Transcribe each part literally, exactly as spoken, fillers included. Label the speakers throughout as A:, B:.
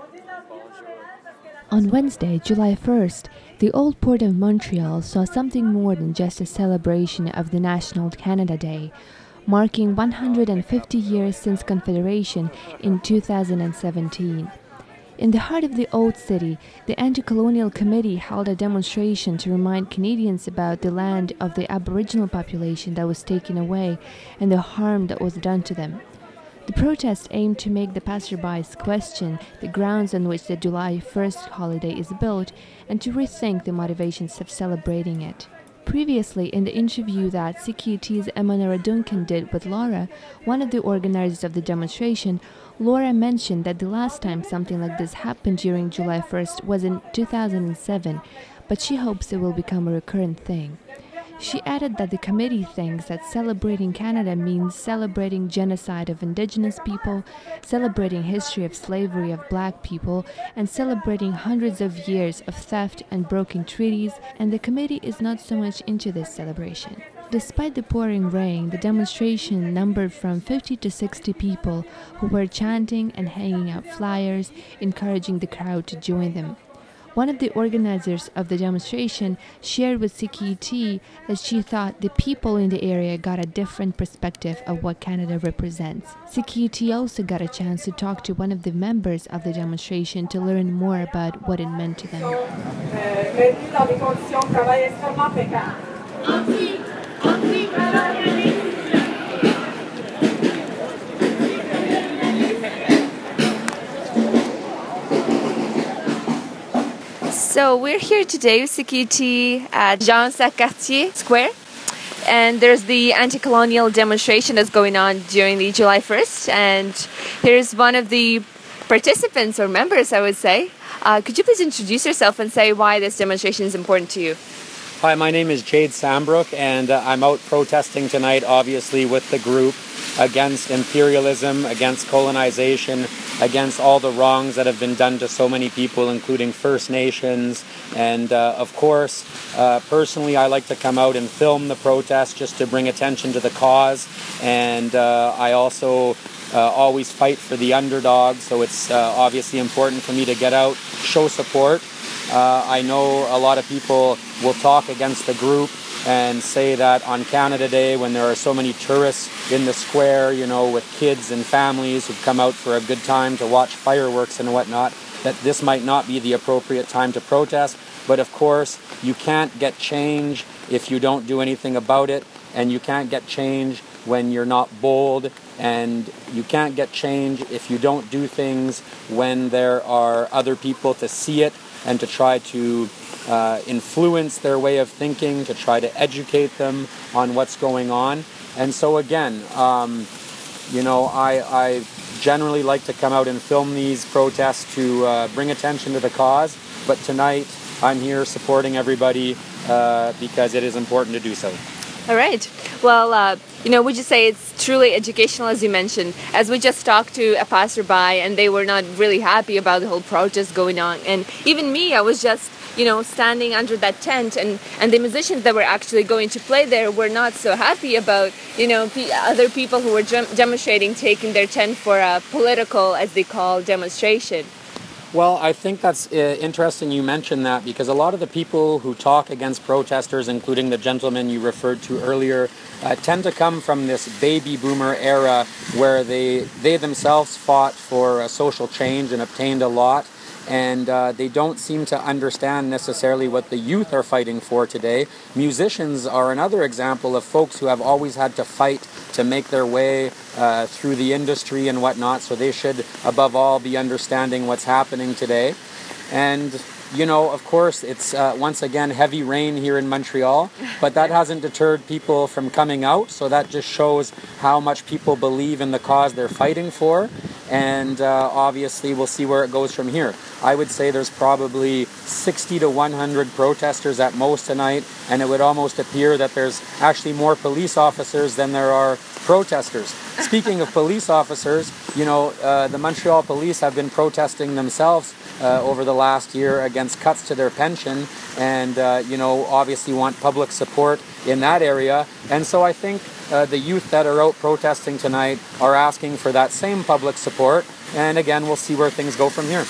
A: On Wednesday, July first, the Old Port of Montreal saw something more than just a celebration of the National Canada Day, marking one hundred fifty years since Confederation in two thousand seventeen. In the heart of the Old City, the Anti-Colonial Committee held a demonstration to remind Canadians about the land of the Aboriginal population that was taken away and the harm that was done to them. The protest aimed to make the passerbys question the grounds on which the July first holiday is built and to rethink the motivations of celebrating it. Previously, in the interview that C Q T's Emanara Duncan did with Laura, one of the organizers of the demonstration, Laura mentioned that the last time something like this happened during July first was in two thousand seven, but she hopes it will become a recurrent thing. She added that the committee thinks that celebrating Canada means celebrating genocide of Indigenous people, celebrating history of slavery of Black people, and celebrating hundreds of years of theft and broken treaties, and the committee is not so much into this celebration. Despite the pouring rain, the demonstration numbered from fifty to sixty people who were chanting and hanging out flyers, encouraging the crowd to join them. One of the organizers of the demonstration shared with C Q T that she thought the people in the area got a different perspective of what Canada represents. C Q T also got a chance to talk to one of the members of the demonstration to learn more about what it meant to them.
B: So we're here today with C Q T at Jean-Jacques-Cartier Square, and there's the anti-colonial demonstration that's going on during the July first, and here's one of the participants or members, I would say. Uh, could you please introduce yourself and say why this demonstration is important to you?
C: Hi, my name is Jade Sambrook, and uh, I'm out protesting tonight, obviously, with the group against imperialism, against colonization, against all the wrongs that have been done to so many people, including First Nations. And uh, of course, uh, personally, I like to come out and film the protest just to bring attention to the cause. And uh, I also uh, always fight for the underdog, so it's uh, obviously important for me to get out, show support. Uh, I know a lot of people will talk against the group and say that on Canada Day, when there are so many tourists in the square, you know, with kids and families who've come out for a good time to watch fireworks and whatnot, that this might not be the appropriate time to protest. But of course, you can't get change if you don't do anything about it, and you can't get change when you're not bold, and you can't get change if you don't do things when there are other people to see it and to try to uh, influence their way of thinking, to try to educate them on what's going on. And so again, um, you know, I, I generally like to come out and film these protests to uh, bring attention to the cause, but tonight I'm here supporting everybody uh, because it is important to do so.
B: All right. Well, uh, you know, would you say it's truly educational, as you mentioned? As we just talked to a passerby, and they were not really happy about the whole protest going on. And even me, I was just, you know, standing under that tent, and, and the musicians that were actually going to play there were not so happy about, you know, pe- other people who were dem- demonstrating taking their tent for a political, as they call, demonstration.
C: Well, I think that's uh, interesting you mentioned that, because a lot of the people who talk against protesters, including the gentleman you referred to earlier, uh, tend to come from this baby boomer era where they, they themselves fought for uh, social change and obtained a lot. And uh, they don't seem to understand necessarily what the youth are fighting for today. Musicians are another example of folks who have always had to fight to make their way uh, through the industry and whatnot, so they should, above all, be understanding what's happening today. And, you know, of course, it's uh, once again heavy rain here in Montreal, but that hasn't deterred people from coming out, so that just shows how much people believe in the cause they're fighting for. And uh, obviously we'll see where it goes from here. I would say there's probably sixty to one hundred protesters at most tonight, and it would almost appear that there's actually more police officers than there are protesters. Speaking of police officers, you know, uh, the Montreal police have been protesting themselves uh, over the last year against cuts to their pension, and, uh, you know, obviously want public support in that area. And so I think Uh, the youth that are out protesting tonight are asking for that same public support, and again, we'll see where things go from here.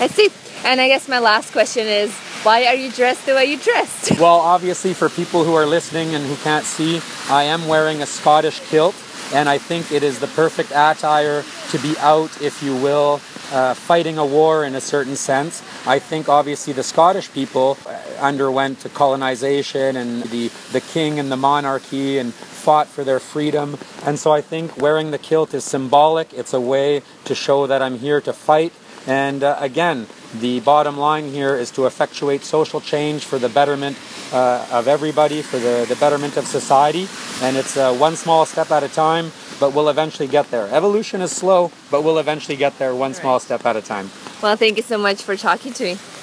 B: I see. And I guess my last question is, why are you dressed the way you dressed?
C: Well, obviously for people who are listening and who can't see, I am wearing a Scottish kilt, and I think it is the perfect attire to be out, if you will, uh, fighting a war in a certain sense. I think obviously the Scottish people underwent colonization and the, the king and the monarchy and fought for their freedom. And so I think wearing the kilt is symbolic. It's a way to show that I'm here to fight. And uh, again, the bottom line here is to effectuate social change for the betterment uh, of everybody, for the, the betterment of society. And it's uh, one small step at a time, but we'll eventually get there. Evolution is slow, but we'll eventually get there one small step at a time.
B: Well, thank you so much for talking to me.